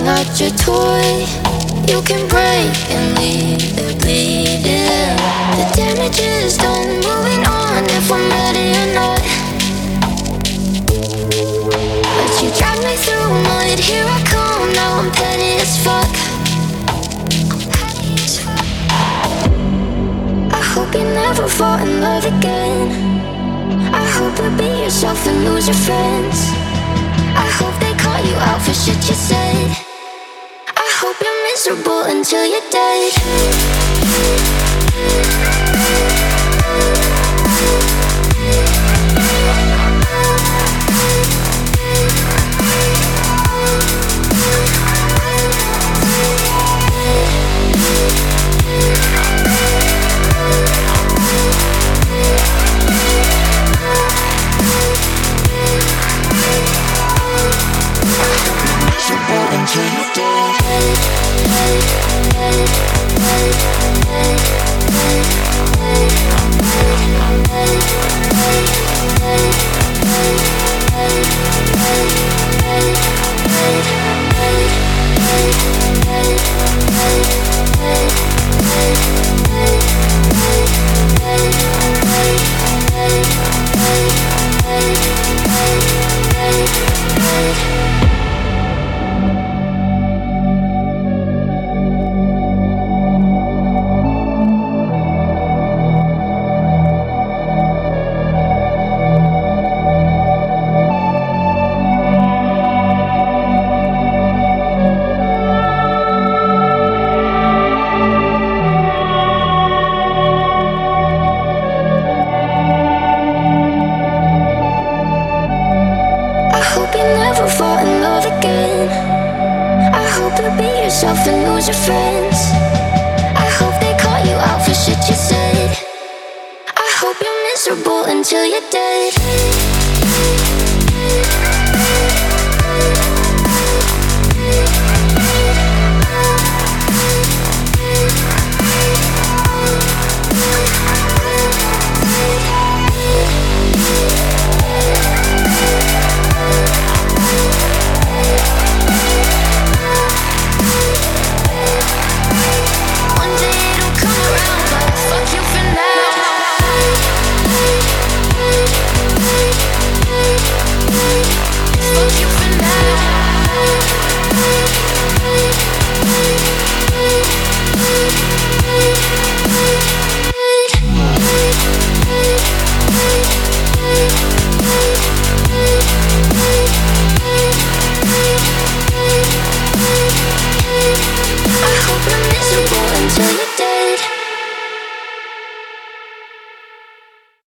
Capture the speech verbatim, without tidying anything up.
not your toy. You can break and leave it bleeding. The damage is done, moving on if I'm ready or not. But you drag me through mud, here I come, now I'm petty as fuck. I hope you never fall in love again. I hope you be yourself and lose your friends. I hope they call you out for shit you said. I hope you're miserable until you're dead. Until you're and lose your friends. I hope they call you out for shit you said. I hope you're miserable until you're dead. I hope you're miserable until you